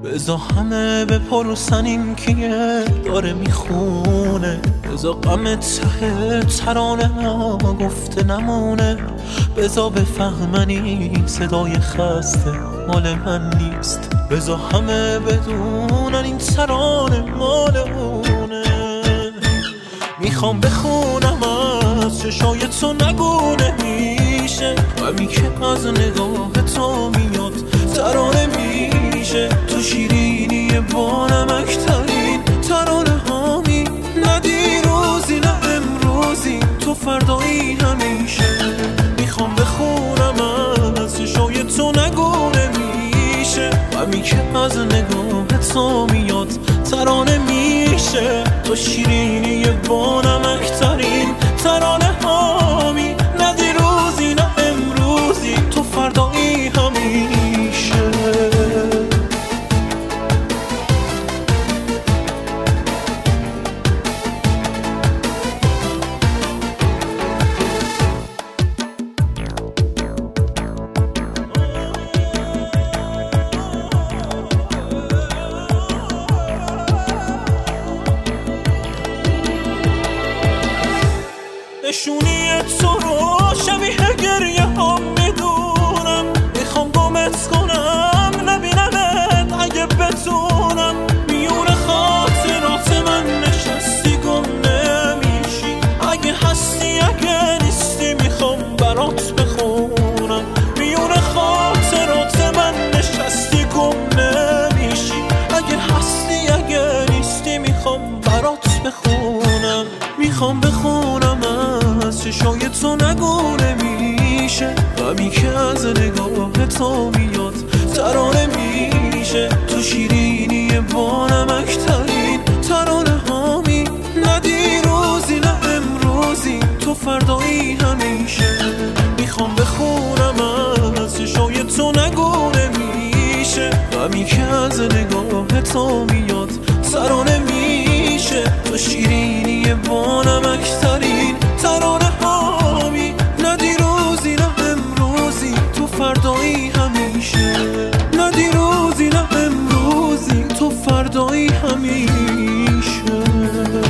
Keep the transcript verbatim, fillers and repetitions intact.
بزا همه بپرسن این کیه داره میخونه، بزا غم ته ترانه ما گفته نمونه، بزا بفهمن این صدای خسته مال من نیست، بزا همه بدونن این ترانه مال اونه. میخوام بخونم از چشای تو نگونه میشه، غمی که از نگاه تو میاد ترانه میشه، تو شیرینی با نمکترین ترانه هامی، نه دیروزی نه امروزی تو فردایی همیشه. میخوام بخونم از چشای تو نگونه میشه، غمی که از نگاه تو میاد ترانه میشه، تو شیرینی با نمکترین ترانه هامی، نه دیروزی نه امروزی تو فردایی همیشه. نشونی تو رو شبیه گریه هم میدونم، میخوام گمت کنم نبینمت اگه بتونم، میون خاطرات من نشستی گم نمیشی، اگه هستی اگه نیستی میخوام برات بخونم، میون خاطرات من نشستی گم نمیشی، اگه هستی اگه نیستی میخوام برات بخونم. میخوام بخونم از چشای تو نگونه میشه، غمی که از نگاه تو میاد ترانه میشه، تو شیرینی با نمکترین ترانه هامی، نه دیروزی نه امروزی تو فردایی همیشه. میخوام بخونم از چشای تو نگونه میشه، غمی که از نگاه تو میاد ترانه میشه، تو شیرینی با نمکترین ترانه هامی، نه دیروزی نه امروزی تو فردایی همیشه، نه دیروزی نه امروزی تو فردایی همیشه.